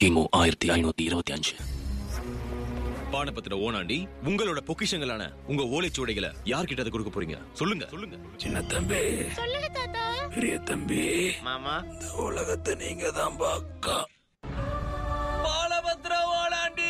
கிமு 1525. பானபத்திர ஓனாண்டி உங்களோட பொக்கிஷங்களான உங்க ஓலைச்சுவடைகளை யார்கிட்ட கொடுக்க போறீங்க? சொல்லுங்க. சின்ன தம்பி, சொல்லுங்க தாத்தா. பெரிய தம்பி, மாமா, இந்த உலகத்தை நீங்க தான் பாக்கா. பாலபத்திர ஓனாண்டி.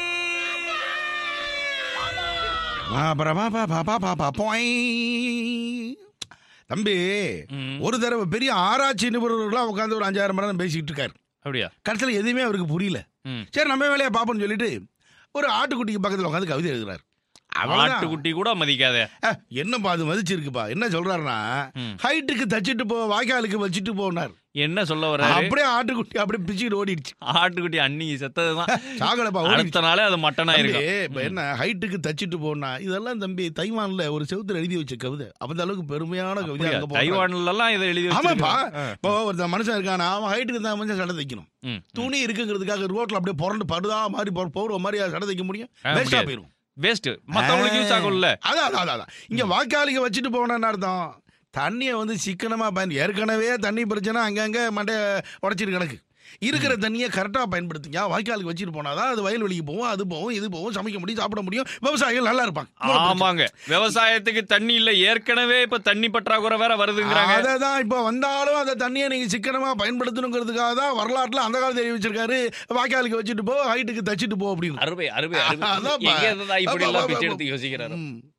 தம்பி, ஒரு தடவை பெரிய ஆராய்ச்சி நிபுணர்களா உட்காந்து ஒரு 5000 மணி நேரம் பேசிக்கிட்டு இருக்காரு. அப்படியா? கடைசியில் எதுவுமே அவருக்கு புரியல. சரி, நம்ம வேலையை பார்ப்போம்னு சொல்லிட்டு ஒரு ஆட்டுக்குட்டிக்கு பக்கத்தில் உட்காந்து கவிதை எழுதுறாரு. ஆட்டுக்குட்டி கூட மதிக்காத. என்னப்பா அது மதிச்சிருக்குப்பா. என்ன சொல்றாருன்னா, ஹைட்டுக்கு தச்சிட்டு போ, வாய்க்காலுக்கு வச்சுட்டு போனார். என்ன சொல்ல வர? அப்படியே ஆட்டுக்குட்டி அப்படியே பிச்சுக்கிட்டு ஓடிடுச்சு. ஆட்டுக்குட்டி அன்னிக்கு செத்ததுதான். சாகலப்பா, அடுத்த நாளே அது மட்டனா இருக்கு. இப்ப என்ன ஹைட்டுக்கு தச்சிட்டு போனா, இதெல்லாம் தம்பி தைவான்ல ஒரு செவுத்துல எழுதி வச்ச கவிதை. அந்த அளவுக்கு பெருமையான கவிதை. தைவான்ல எல்லாம் இதை எழுதி ஆமாப்பா. இப்போ ஒரு மனுஷன் இருக்கானா, அவன் ஹைட்டுக்கு தான் கொஞ்சம் சடை தைக்கணும். துணி இருக்குங்கிறதுக்காக ரோட்ல அப்படியே புரண்டு படுதா மாதிரி போற மாதிரி சடை தைக்க முடியும்? வேஸ்டா போயிரும். வேஸ்ட். மத்தவங்களுக்கு யூஸ் ஆகும்ல. அதான் இங்க வாய்க்காலுக்கு வச்சுட்டு போனேன்னு அர்த்தம். தண்ணியை வந்து சிக்கனமா ஏற்கனவே தண்ணி பிரச்சனை அங்கங்க மண்டைய உடைச்சிட்டு கிடக்கு. இருக்கிற தண்ணியை கரெக்டா பயன்படுத்திங்க. வாய்க்காலுக்கு வச்சுட்டு போனாதான் அது வயல்வெளிக்கு போகும், அது போகும், இது போகும், சமைக்க முடியும், சாப்பிட முடியும், விவசாயிகள் நல்லா இருப்பாங்க. ஆமாங்க, விவசாயத்துக்கு தண்ணி இல்ல, ஏற்கனவே இப்ப தண்ணி பற்றாக்குறை வேற வருதுங்கிறாங்க. அதான் இப்ப வந்தாலும் அந்த தண்ணியை நீங்க சிக்கனமா பயன்படுத்தணுங்கிறதுக்காக தான் வரலாற்றுல அந்த காலத்துல எழுதி வச்சிருக்காரு, வாய்க்காலுக்கு வச்சுட்டு போ, ஹைட்டுக்கு தச்சிட்டு போ அப்படின்னு. அருமை. இப்படி எல்லாம் பிச்சை எடுத்து யோசிக்கிறாரு.